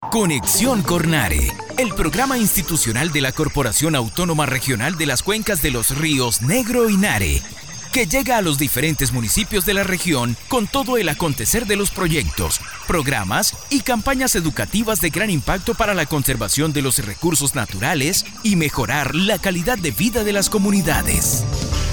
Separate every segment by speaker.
Speaker 1: Conexión Cornare, el programa institucional de la Corporación Autónoma Regional de las Cuencas de los Ríos Negro y Nare, que llega a los diferentes municipios de la región con todo el acontecer de los proyectos, programas y campañas educativas de gran impacto para la conservación de los recursos naturales y mejorar la calidad de vida de las comunidades.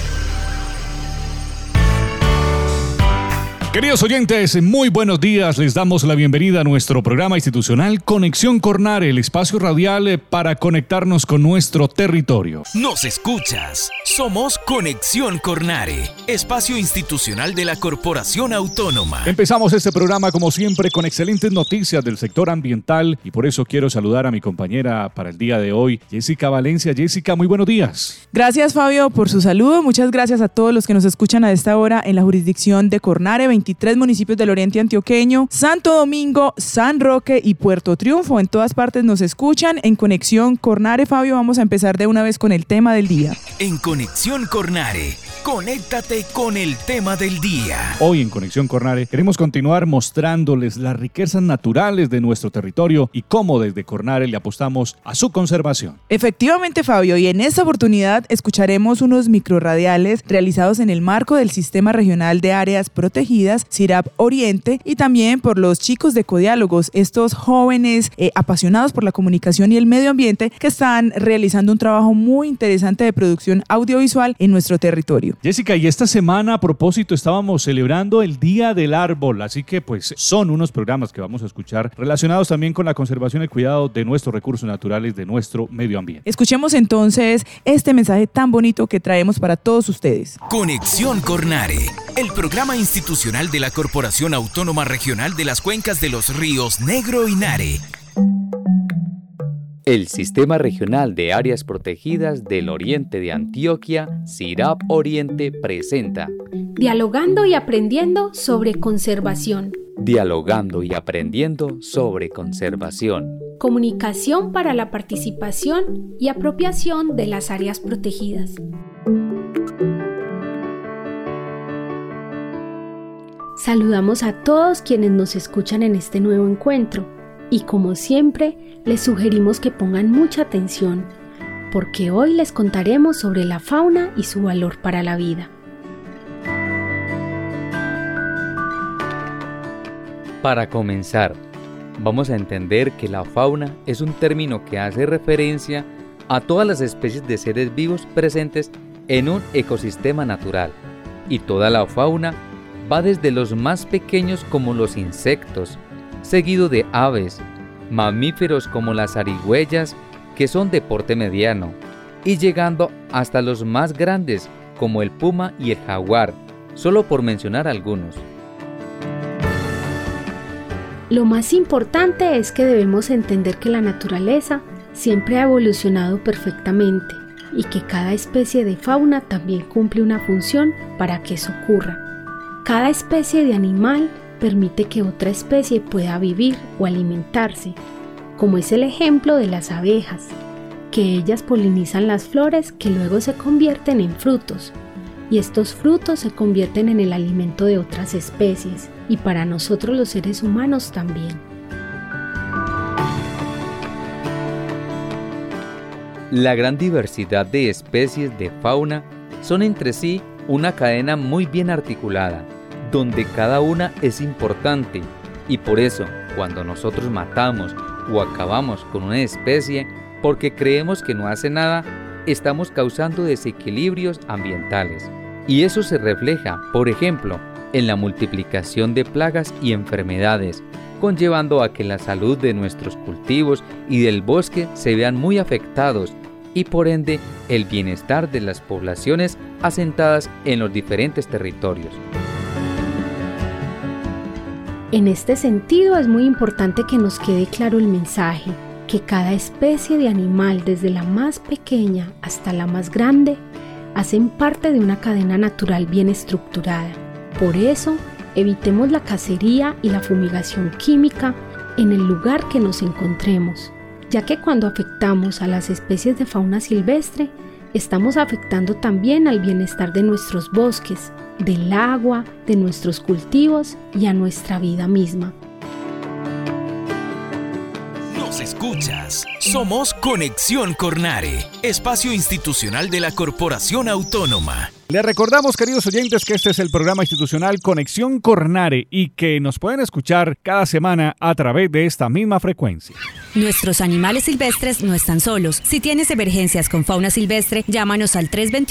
Speaker 2: Queridos oyentes, muy buenos días. Les damos la bienvenida a nuestro programa institucional Conexión Cornare, el espacio radial para conectarnos con nuestro territorio.
Speaker 1: Nos escuchas. Somos Conexión Cornare, espacio institucional de la Corporación Autónoma.
Speaker 2: Empezamos este programa como siempre con excelentes noticias del sector ambiental y por eso quiero saludar a mi compañera para el día de hoy, Jessica Valencia. Jessica, muy buenos días.
Speaker 3: Gracias, Fabio, por su saludo. Muchas gracias a todos los que nos escuchan a esta hora en la jurisdicción de Cornare, 23 municipios del oriente antioqueño, Santo Domingo, San Roque y Puerto Triunfo. En todas partes nos escuchan en Conexión Cornare. Fabio, vamos a empezar de una vez con el tema del día.
Speaker 1: En Conexión Cornare, conéctate con el tema del día.
Speaker 2: Hoy en Conexión Cornare queremos continuar mostrándoles las riquezas naturales de nuestro territorio y cómo desde Cornare le apostamos a su conservación.
Speaker 3: Efectivamente, Fabio, y en esta oportunidad escucharemos unos microrradiales realizados en el marco del Sistema Regional de Áreas Protegidas, CIRAP Oriente, y también por los chicos de Codiálogos, estos jóvenes apasionados por la comunicación y el medio ambiente que están realizando un trabajo muy interesante de producción audiovisual en nuestro territorio.
Speaker 2: Jessica, y esta semana a propósito estábamos celebrando el Día del Árbol, así que pues son unos programas que vamos a escuchar relacionados también con la conservación y el cuidado de nuestros recursos naturales, de nuestro medio ambiente.
Speaker 3: Escuchemos entonces este mensaje tan bonito que traemos para todos ustedes.
Speaker 1: Conexión Cornare, el programa institucional de la Corporación Autónoma Regional de las Cuencas de los Ríos Negro y Nare.
Speaker 4: El Sistema Regional de Áreas Protegidas del Oriente de Antioquia, CIRAP Oriente, presenta
Speaker 5: Dialogando y aprendiendo sobre conservación.
Speaker 4: Dialogando y aprendiendo sobre conservación.
Speaker 5: Comunicación para la participación y apropiación de las áreas protegidas. Saludamos a todos quienes nos escuchan en este nuevo encuentro y como siempre les sugerimos que pongan mucha atención porque hoy les contaremos sobre la fauna y su valor para la vida.
Speaker 4: Para comenzar, vamos a entender que la fauna es un término que hace referencia a todas las especies de seres vivos presentes en un ecosistema natural y toda la fauna va desde los más pequeños como los insectos, seguido de aves, mamíferos como las zarigüeyas, que son de porte mediano, y llegando hasta los más grandes como el puma y el jaguar, solo por mencionar algunos.
Speaker 5: Lo más importante es que debemos entender que la naturaleza siempre ha evolucionado perfectamente y que cada especie de fauna también cumple una función para que eso ocurra. Cada especie de animal permite que otra especie pueda vivir o alimentarse, como es el ejemplo de las abejas, que ellas polinizan las flores que luego se convierten en frutos, y estos frutos se convierten en el alimento de otras especies, y para nosotros los seres humanos también.
Speaker 4: La gran diversidad de especies de fauna son entre sí una cadena muy bien articulada, donde cada una es importante y por eso cuando nosotros matamos o acabamos con una especie porque creemos que no hace nada, estamos causando desequilibrios ambientales. Y eso se refleja, por ejemplo, en la multiplicación de plagas y enfermedades, conllevando a que la salud de nuestros cultivos y del bosque se vean muy afectados y por ende el bienestar de las poblaciones asentadas en los diferentes territorios.
Speaker 5: En este sentido es muy importante que nos quede claro el mensaje, que cada especie de animal, desde la más pequeña hasta la más grande, hacen parte de una cadena natural bien estructurada. Por eso, evitemos la cacería y la fumigación química en el lugar que nos encontremos, ya que cuando afectamos a las especies de fauna silvestre, estamos afectando también al bienestar de nuestros bosques, del agua, de nuestros cultivos y a nuestra vida misma.
Speaker 1: Nos escuchas. Somos Conexión Cornare, espacio institucional de la Corporación Autónoma.
Speaker 2: Les recordamos, queridos oyentes, que este es el programa institucional Conexión Cornare y que nos pueden escuchar cada semana a través de esta misma frecuencia.
Speaker 6: Nuestros animales silvestres no están solos. Si tienes emergencias con fauna silvestre, llámanos al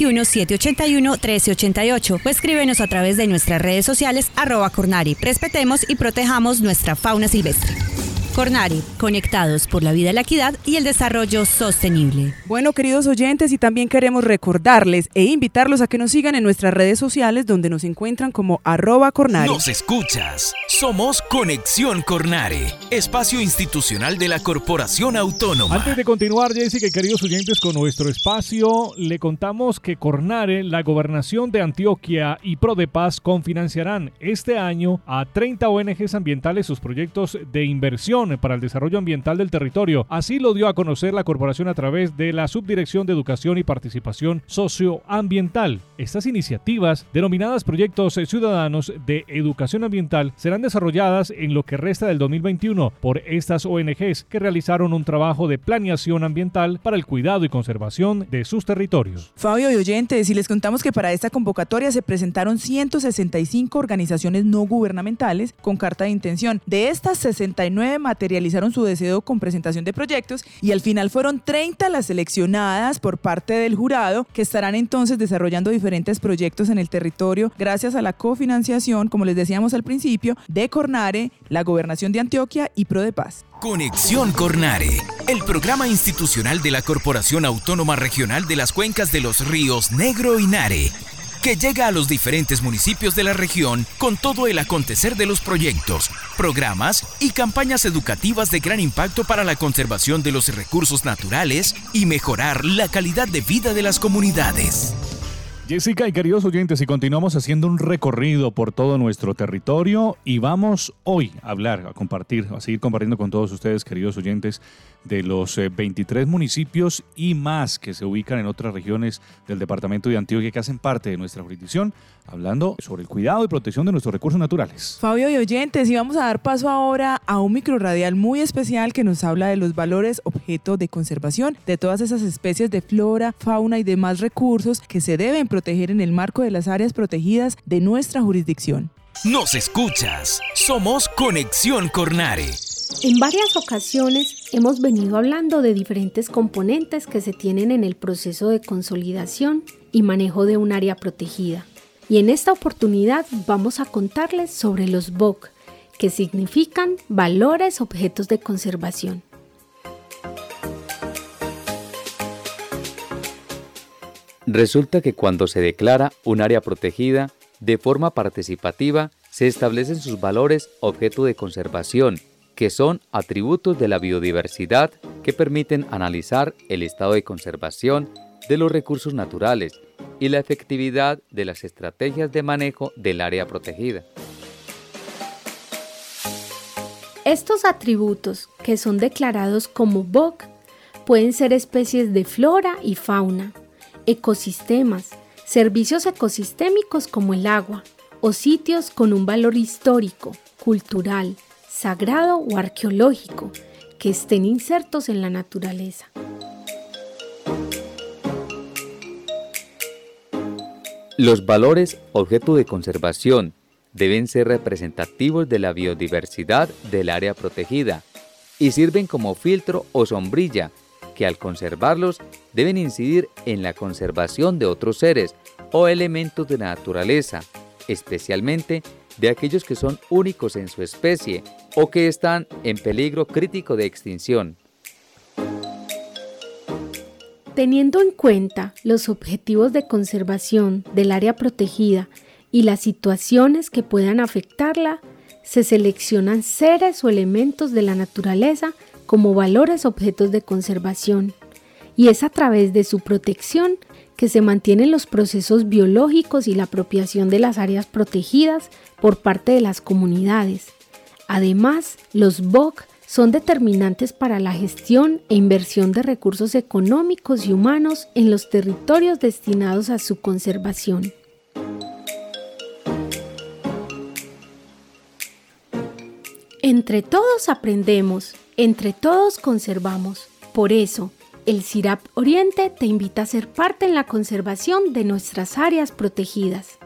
Speaker 6: 321-781-1388 o escríbenos a través de nuestras redes sociales @Cornare. Respetemos y protejamos nuestra fauna silvestre. Cornare, conectados por la vida, la equidad y el desarrollo sostenible.
Speaker 3: Bueno, queridos oyentes, y también queremos recordarles e invitarlos a que nos sigan en nuestras redes sociales, donde nos encuentran como @Cornare.
Speaker 1: Nos escuchas. Somos Conexión Cornare, espacio institucional de la Corporación Autónoma.
Speaker 2: Antes de continuar, Jessica y queridos oyentes, con nuestro espacio, le contamos que Cornare, la Gobernación de Antioquia y Prodepaz confinanciarán este año a 30 ONGs ambientales sus proyectos de inversión para el desarrollo ambiental del territorio. Así lo dio a conocer la corporación a través de la Subdirección de Educación y Participación Socioambiental. Estas iniciativas, denominadas Proyectos Ciudadanos de Educación Ambiental, serán desarrolladas en lo que resta del 2021 por estas ONGs que realizaron un trabajo de planeación ambiental para el cuidado y conservación de sus territorios.
Speaker 3: Fabio y oyentes, y les contamos que para esta convocatoria se presentaron 165 organizaciones no gubernamentales con carta de intención. De estas, 69 materializaron su deseo con presentación de proyectos y al final fueron 30 las seleccionadas por parte del jurado, que estarán entonces desarrollando diferentes proyectos en el territorio gracias a la cofinanciación, como les decíamos al principio, de Cornare, la Gobernación de Antioquia y Prodepaz.
Speaker 1: Conexión Cornare, el programa institucional de la Corporación Autónoma Regional de las Cuencas de los Ríos Negro y Nare, que llega a los diferentes municipios de la región con todo el acontecer de los proyectos, programas y campañas educativas de gran impacto para la conservación de los recursos naturales y mejorar la calidad de vida de las comunidades.
Speaker 2: Jessica y queridos oyentes, y continuamos haciendo un recorrido por todo nuestro territorio y vamos hoy a hablar, a seguir compartiendo con todos ustedes, queridos oyentes, de los 23 municipios y más que se ubican en otras regiones del departamento de Antioquia que hacen parte de nuestra jurisdicción, hablando sobre el cuidado y protección de nuestros recursos naturales.
Speaker 3: Fabio y oyentes, y vamos a dar paso ahora a un microradial muy especial que nos habla de los valores objeto de conservación, de todas esas especies de flora, fauna y demás recursos que se deben proteger en el marco de las áreas protegidas de nuestra jurisdicción.
Speaker 1: Nos escuchas. Somos Conexión Cornare.
Speaker 5: En varias ocasiones hemos venido hablando de diferentes componentes que se tienen en el proceso de consolidación y manejo de un área protegida. Y en esta oportunidad vamos a contarles sobre los VOC, que significan valores objetos de conservación.
Speaker 4: Resulta que cuando se declara un área protegida, de forma participativa se establecen sus valores objeto de conservación, que son atributos de la biodiversidad que permiten analizar el estado de conservación de los recursos naturales y la efectividad de las estrategias de manejo del área protegida.
Speaker 5: Estos atributos, que son declarados como VOC, pueden ser especies de flora y fauna, ecosistemas, servicios ecosistémicos como el agua, o sitios con un valor histórico, cultural, sagrado o arqueológico, que estén insertos en la naturaleza.
Speaker 4: Los valores objeto de conservación deben ser representativos de la biodiversidad del área protegida y sirven como filtro o sombrilla que al conservarlos deben incidir en la conservación de otros seres o elementos de la naturaleza, especialmente de aquellos que son únicos en su especie o que están en peligro crítico de extinción.
Speaker 5: Teniendo en cuenta los objetivos de conservación del área protegida y las situaciones que puedan afectarla, se seleccionan seres o elementos de la naturaleza como valores objetos de conservación, y es a través de su protección que se mantienen los procesos biológicos y la apropiación de las áreas protegidas por parte de las comunidades. Además, los VOC son determinantes para la gestión e inversión de recursos económicos y humanos en los territorios destinados a su conservación. Entre todos aprendemos Entre todos conservamos. Por eso, el CIRAP Oriente te invita a ser parte en la conservación de nuestras áreas protegidas.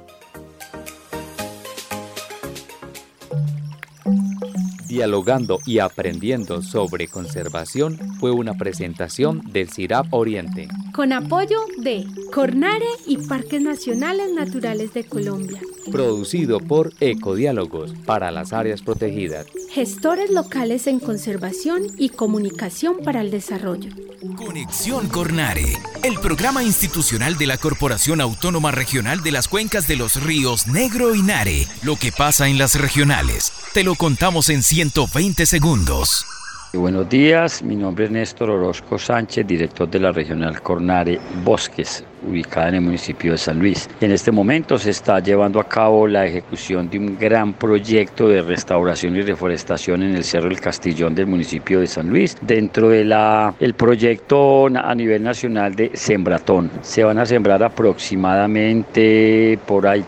Speaker 4: Dialogando y aprendiendo sobre conservación fue una presentación del CIRAP Oriente.
Speaker 5: Con apoyo de Cornare y Parques Nacionales Naturales de Colombia.
Speaker 4: Producido por Ecodiálogos para las áreas protegidas.
Speaker 5: Gestores locales en conservación y comunicación para el desarrollo.
Speaker 1: Conexión Cornare, el programa institucional de la Corporación Autónoma Regional de las Cuencas de los Ríos Negro y Nare. Lo que pasa en las regionales, te lo contamos en 120 segundos.
Speaker 7: Buenos días, mi nombre es Néstor Orozco Sánchez, director de la Regional Cornare Bosques, ubicada en el municipio de San Luis. En este momento se está llevando a cabo la ejecución de un gran proyecto de restauración y reforestación en el Cerro del Castillón del municipio de San Luis. Dentro de el proyecto a nivel nacional de Sembratón, se van a sembrar aproximadamente por ahí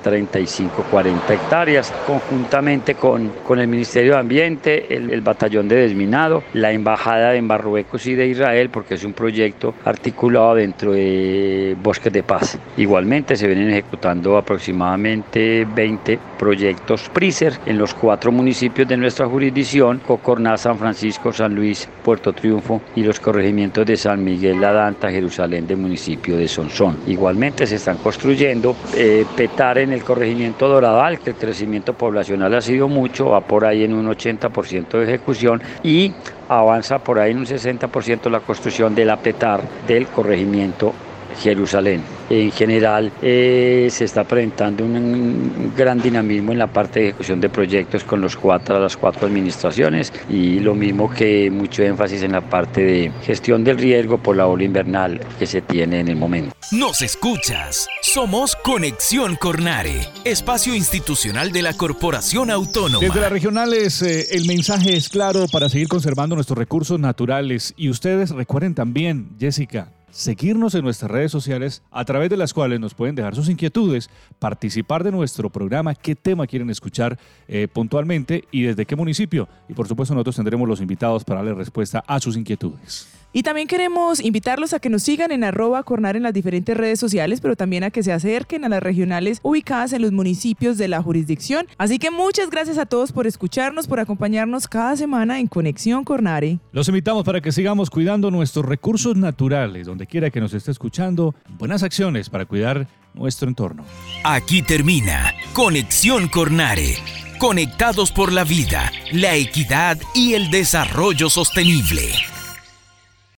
Speaker 7: 35-40 hectáreas, conjuntamente con el Ministerio de Ambiente, el Batallón de Desminado, la Embajada de Marruecos y de Israel, porque es un proyecto articulado dentro de Bosques de Paz. Igualmente se vienen ejecutando aproximadamente 20 proyectos PRISER en los 4 municipios de nuestra jurisdicción: Cocorná, San Francisco, San Luis, Puerto Triunfo y los corregimientos de San Miguel, La Danta, Jerusalén del municipio de Sonsón. Igualmente se están construyendo PETAR en el corregimiento Doradal, que el crecimiento poblacional ha sido mucho, va por ahí en un 80% de ejecución, y avanza por ahí en un 60% la construcción de la PETAR del corregimiento Jerusalén. En general se está presentando un gran dinamismo en la parte de ejecución de proyectos con las 4 administraciones, y lo mismo que mucho énfasis en la parte de gestión del riesgo por la ola invernal que se tiene en el momento.
Speaker 1: Nos escuchas. Somos Conexión Cornare, espacio institucional de la Corporación Autónoma.
Speaker 2: Desde las regionales el mensaje es claro para seguir conservando nuestros recursos naturales, y ustedes recuerden también, Jessica, seguirnos en nuestras redes sociales, a través de las cuales nos pueden dejar sus inquietudes, participar de nuestro programa, qué tema quieren escuchar puntualmente y desde qué municipio. Y por supuesto nosotros tendremos los invitados para darle respuesta a sus inquietudes.
Speaker 3: Y también queremos invitarlos a que nos sigan en @Cornare en las diferentes redes sociales, pero también a que se acerquen a las regionales ubicadas en los municipios de la jurisdicción. Así que muchas gracias a todos por escucharnos, por acompañarnos cada semana en Conexión Cornare.
Speaker 2: Los invitamos para que sigamos cuidando nuestros recursos naturales, donde quiera que nos esté escuchando, buenas acciones para cuidar nuestro entorno.
Speaker 1: Aquí termina Conexión Cornare. Conectados por la vida, la equidad y el desarrollo sostenible.